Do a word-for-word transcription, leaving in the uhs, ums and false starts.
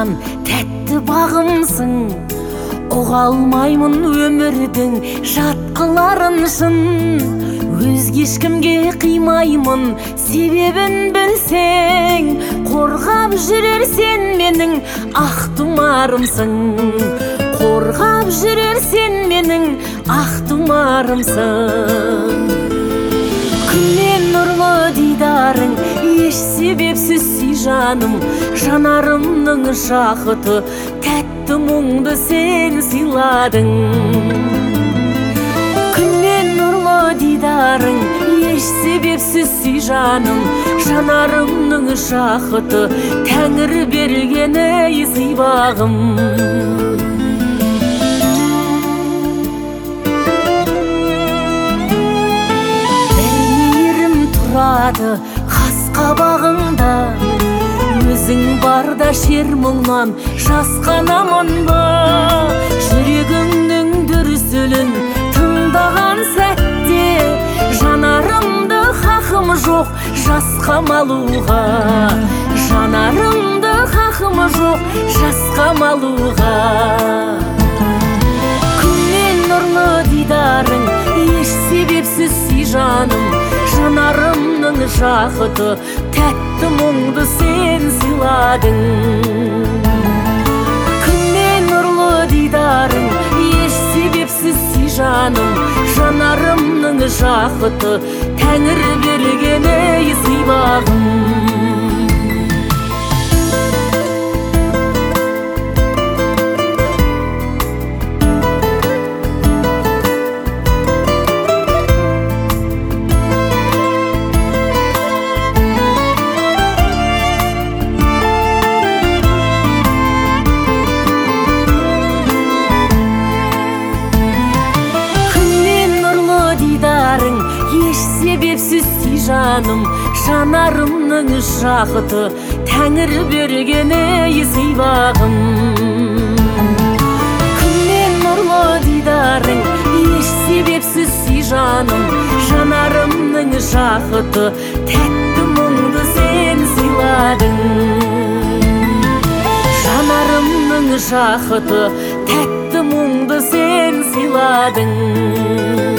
ашқан тәтті бағымсың. Ұға алмаймын өмірдің жатқыларын шын. Өзге ешкімге қимаймын, себебін білсең. Қорғап жүрер сен менің ақ тұмарымсың. Қорғап жүрер сен менің ақ тұмарымсың. Күннен нұрлы дидарың, еш себепсіз сүй жаным. Жанарымның жақыты, тәтті мұңды сен сыйладың. Күннен нұрлы дидарың, еш себепсіз сүй жаным. Жанарымның жақыты, Тәңір бергені сыйбағым. Қас қабағыңда өзің барда шер мұңнан жасқанамын ба? Жүрегіңнің дүрсілін тыңдаған сәтте жанарымды хақым жоқ жасқа малуға. Жанарымды хақым жоқ жасқа малуға. Күннен нұрлы дидарың, еш себепсіз сүй жаным. Жанарымның жақыты, тәтті мұңды сен сыйладың. Күннен нұрлы дидарың, еш себепсіз сүй жаным. Жанарымның жақыты, Тәңір бергені сыйбағым. Еш себепсіз сүй жаным. Жанарымның жақыты, Тәңір бергені сыйбағым. Күннен нұрлы дидарың, еш себепсіз сүй жаным. Жанарымның жақыты, тәтті мұңды сен сыйладың. Жанарымның жақыты, тәтті мұңды сен сыйладың.